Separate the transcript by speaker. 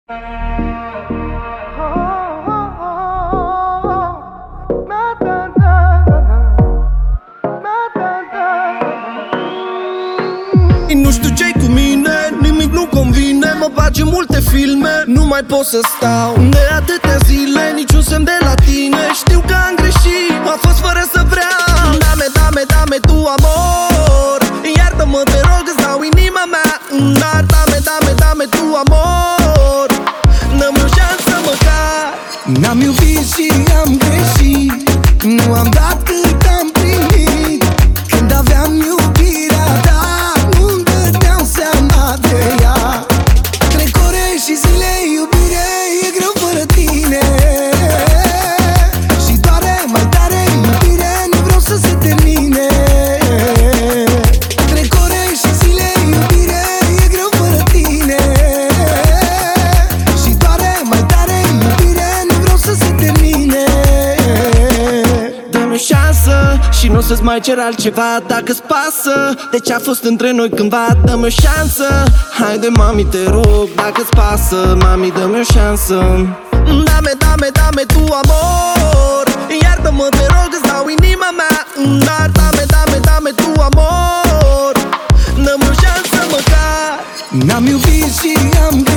Speaker 1: Nu știu ce-i cu mine, nimic nu convine. Mă bagi în multe filme, nu mai pot să stau de atâtea zile, niciun semn de la tine. Știu că am greșit, a fost fără să vreau. Dame, dame, dame tu amor, iartă-mă, te rog, îți dau inima mea. Dar dame, dame, dame tu amor, dă-mi o șansă măcar.
Speaker 2: N-am iubit și am greșit, nu am dat cât am primit. Când aveam iubirea ta, nu-mi dădeam seama de ea. Trec ore și zile, iubire, e greu fără tine. Și doare mai tare, iubire, nu vreau să se termine. Trec ore și zile, iubire, e greu fără tine. Și doare mai tare, iubire, nu vreau să se termine.
Speaker 1: Dă-mi o șansă și nu o să-ți mai cer altceva dacă-ți pasă de ce a fost între noi cândva. Dă-mi o șansă, haide mami te rog, dacă-ți pasă. Mami, dă-mi o șansă. Dame, dame, dame tu amor, iartă-mă, te rog, îți dau inima mea. Dar dame, dame, dame tu amor, dă-mi o șansă măcar.
Speaker 2: N-am iubit și am